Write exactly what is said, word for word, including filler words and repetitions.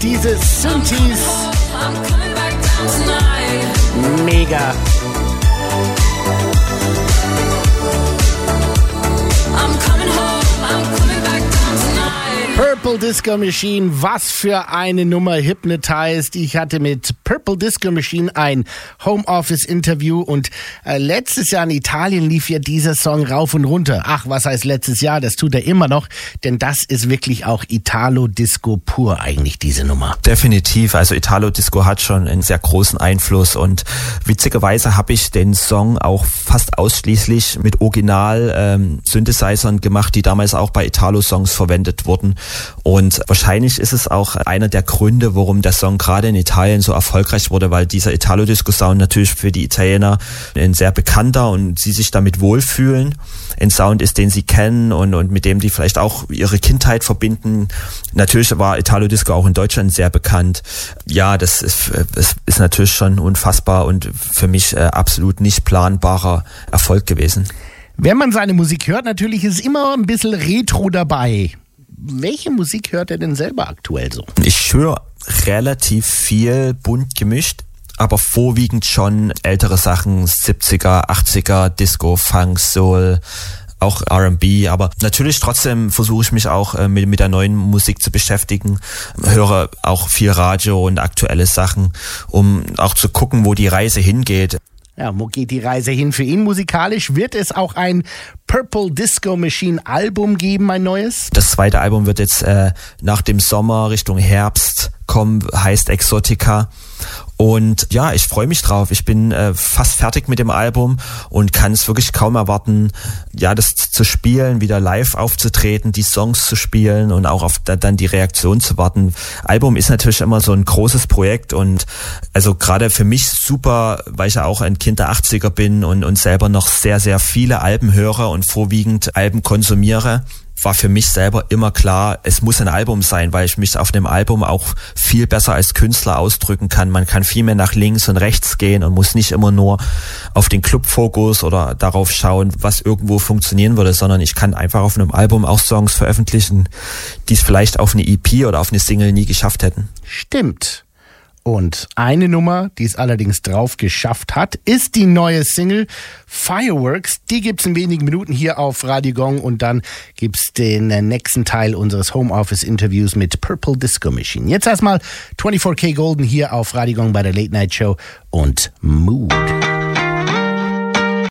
diese Synthes. Mega. Purple Disco Machine, was für eine Nummer, Hypnotized. Ich hatte mit Purple Disco Machine ein Homeoffice-Interview und äh, letztes Jahr in Italien lief ja dieser Song rauf und runter. Ach, was heißt letztes Jahr? Das tut er immer noch, denn das ist wirklich auch Italo-Disco pur eigentlich, diese Nummer. Definitiv, also Italo-Disco hat schon einen sehr großen Einfluss und witzigerweise habe ich den Song auch fast ausschließlich mit Original-Synthesizern ähm, gemacht, die damals auch bei Italo-Songs verwendet wurden. Und wahrscheinlich ist es auch einer der Gründe, warum der Song gerade in Italien so erfolgreich wurde, weil dieser Italo-Disco-Sound natürlich für die Italiener ein sehr bekannter und sie sich damit wohlfühlen. Ein Sound ist, den sie kennen und, und mit dem die vielleicht auch ihre Kindheit verbinden. Natürlich war Italo-Disco auch in Deutschland sehr bekannt. Ja, das ist, das ist natürlich schon unfassbar und für mich äh, absolut nicht planbarer Erfolg gewesen. Wenn man seine Musik hört, natürlich ist immer ein bisschen Retro dabei. Welche Musik hört er denn selber aktuell so? Ich höre relativ viel bunt gemischt, aber vorwiegend schon ältere Sachen, siebziger, achtziger, Disco, Funk, Soul, auch R and B, aber natürlich trotzdem versuche ich mich auch äh, mit, mit der neuen Musik zu beschäftigen, höre auch viel Radio und aktuelle Sachen, um auch zu gucken, wo die Reise hingeht. Ja, wo geht die Reise hin für ihn musikalisch? Wird es auch ein Purple Disco Machine Album geben, ein neues? Das zweite Album wird jetzt äh, nach dem Sommer Richtung Herbst kommen, heißt Exotica. Und ja, ich freue mich drauf. Ich bin äh, fast fertig mit dem Album und kann es wirklich kaum erwarten, ja, das zu spielen, wieder live aufzutreten, die Songs zu spielen und auch auf da, dann die Reaktion zu warten. Album ist natürlich immer so ein großes Projekt und also gerade für mich super, weil ich ja auch ein Kind der achtziger bin und, und selber noch sehr, sehr viele Alben höre und vorwiegend Alben konsumiere. War für mich selber immer klar, es muss ein Album sein, weil ich mich auf dem Album auch viel besser als Künstler ausdrücken kann. Man kann viel mehr nach links und rechts gehen und muss nicht immer nur auf den Clubfokus oder darauf schauen, was irgendwo funktionieren würde, sondern ich kann einfach auf einem Album auch Songs veröffentlichen, die es vielleicht auf eine E P oder auf eine Single nie geschafft hätten. Stimmt. Und eine Nummer, die es allerdings drauf geschafft hat, ist die neue Single Fireworks. Die gibt's in wenigen Minuten hier auf Radio Gong und dann gibt's den nächsten Teil unseres Homeoffice-Interviews mit Purple Disco Machine. Jetzt erstmal vierundzwanzig K Golden hier auf Radio Gong bei der Late Night Show und Mood.